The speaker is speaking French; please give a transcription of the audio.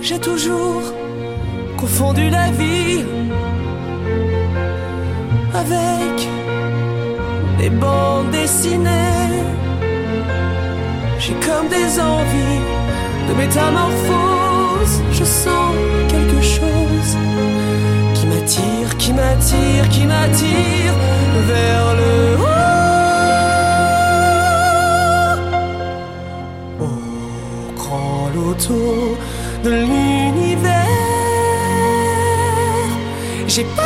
J'ai toujours confondu la vie avec des bandes dessinées. J'ai comme des envies de métamorphose. Je sens quelque chose qui m'attire, qui m'attire, qui m'attire vers le haut. Au grand loto de l'univers, j'ai pas